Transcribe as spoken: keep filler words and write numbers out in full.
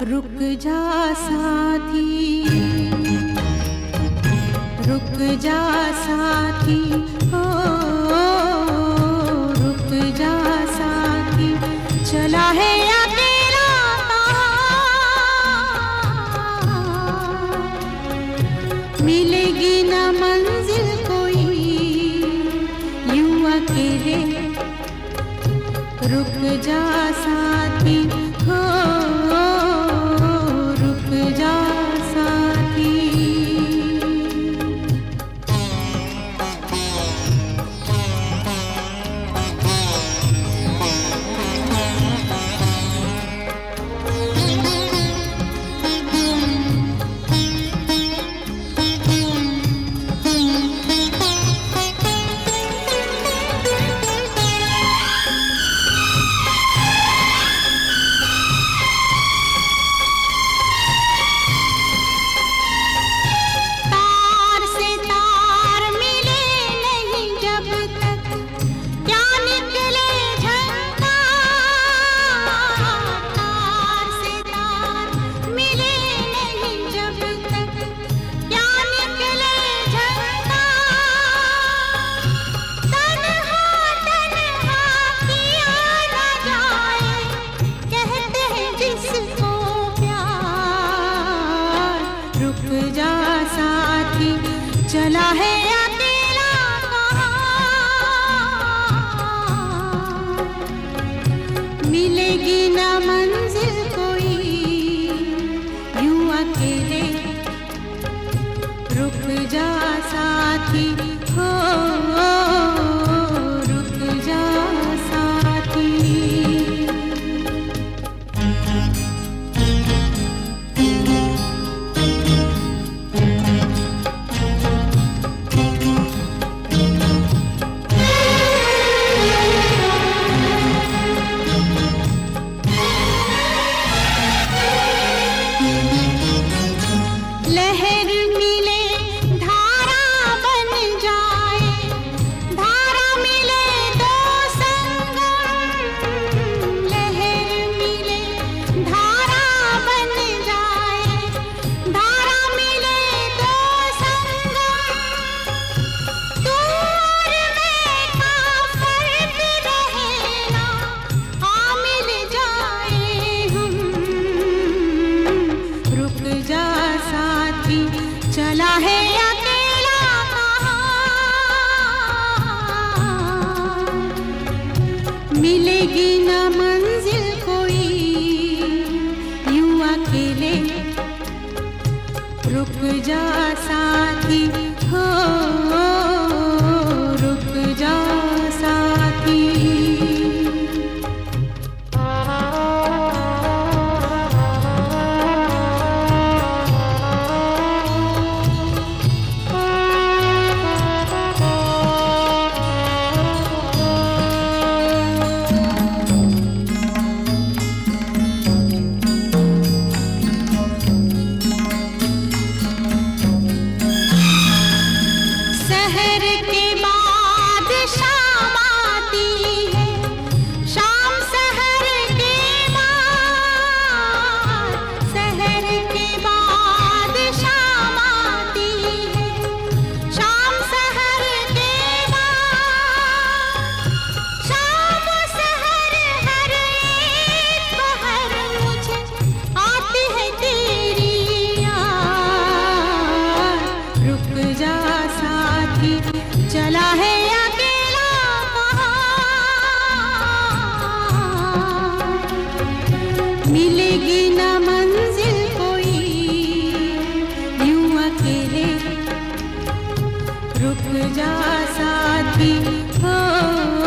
रुक जा साथी, रुक जा साथी, ओ, रुक जा साथी, चला है अकेला मिलेगी न मंजिल कोई यूं अकेले। रुक जा साथी, हो रुक जा साथी। चला है अकेला मिलेगी न मंजिल कोई यूं अकेले। रुक जा साथी, हो रुक जा साथी। लहर मिले धारा बन जाए, धारा मिले दो संगम। लहर मिले धारा बन जाए, धारा मिले दो संगम। दूर में काफर भी रहना, हाँ मिल जाए हम। रुक जा साथी, चला है अकेला मिलेगी न मंजिल कोई यूं अकेले। रुक जा साथी, हो रुक जा साथी। शहर के बाद शाम आती है, शाम शहर के बाद। शहर के बाद शाम आती है, शाम शहर के बाद। शाम शहर हर एक पहर मुझे आती है तेरी याद। रुक जा साथी, चला है अकेला मिलेगी न मंजिल कोई यूं अकेले। रुक जा साथी, हो